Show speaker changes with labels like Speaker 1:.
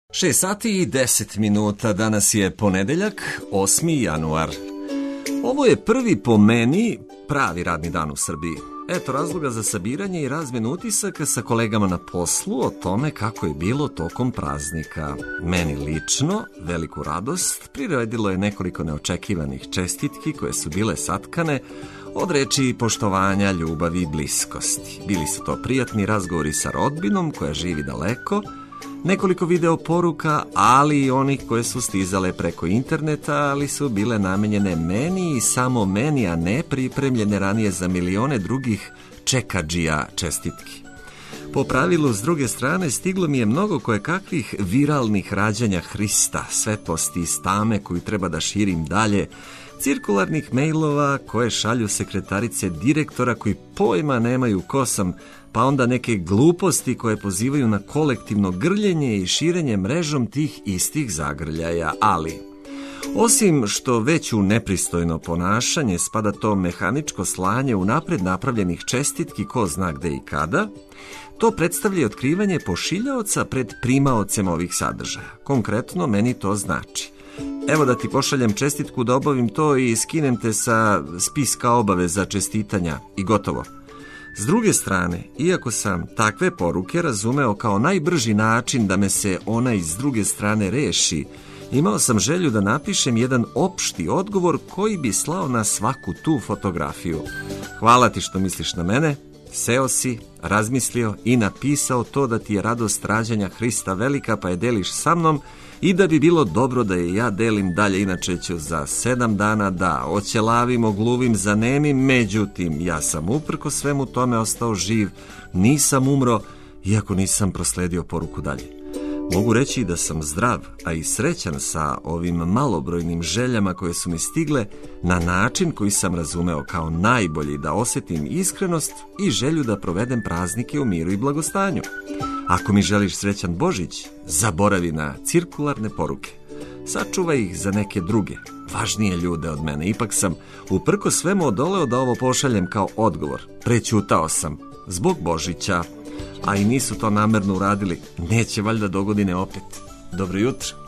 Speaker 1: 6 sati i 10 minuta, danas je ponedeljak, 8. januar. Ovo je prvi po meni pravi radni dan u Srbiji. Eto razloga za sabiranje i razmjenu utisaka sa kolegama na poslu o tome kako je bilo tokom praznika. Meni lično veliku radost priredilo je nekoliko neočekivanih čestitki koje su bile satkane od reči poštovanja, ljubavi i bliskosti. Bili su to prijatni razgovori sa rodbinom koja živi daleko, nekoliko video poruka, ali i onih koje su stizale preko interneta, ali su bile namenjene meni i samo meni, a ne pripremljene ranije za milione drugih čekadžija čestitki. Po pravilu, s druge strane, stiglo mi je mnogo kojekakvih viralnih rađanja Hrista, svetlosti i stame koju treba da širim dalje, cirkularnih mailova koje šalju sekretarice direktora koji pojma nemaju ko sam, pa onda neke gluposti koje pozivaju na kolektivno grljenje i širenje mrežom tih istih zagrljaja, ali osim što već u nepristojno ponašanje spada to mehaničko slanje unapred napravljenih čestitki ko zna gde i kada, to predstavlja otkrivanje pošiljaoca pred primaocem ovih sadržaja. Konkretno, meni to znači: evo da ti pošaljem čestitku da obavim to i skinem te sa spiska obaveza čestitanja i gotovo. S druge strane, iako sam takve poruke razumeo kao najbrži način da me se onaj s druge strane reši, imao sam želju da napišem jedan opšti odgovor koji bi slao na svaku tu fotografiju. Hvala ti što misliš na mene, seo si, razmislio i napisao to da ti je radost rađanja Hrista velika pa je deliš sa mnom i da bi bilo dobro da je ja delim dalje, inače ću za 7 dana da oćelavim, ogluvim, zanemim, međutim ja sam uprko svemu tome ostao živ, nisam umro, iako nisam prosledio poruku dalje. Mogu reći da sam zdrav, a i srećan sa ovim malobrojnim željama koje su mi stigle na način koji sam razumeo kao najbolji da osjetim iskrenost i želju da provedem praznike u miru i blagostanju. Ako mi želiš srećan Božić, zaboravi na cirkularne poruke. Sačuvaj ih za neke druge, važnije ljude od mene. Ipak sam uprko svemu odoleo da ovo pošaljem kao odgovor. Prećutao sam, zbog Božića. A i nisu to namerno uradili, neće valjda dogodine opet. Dobro jutro.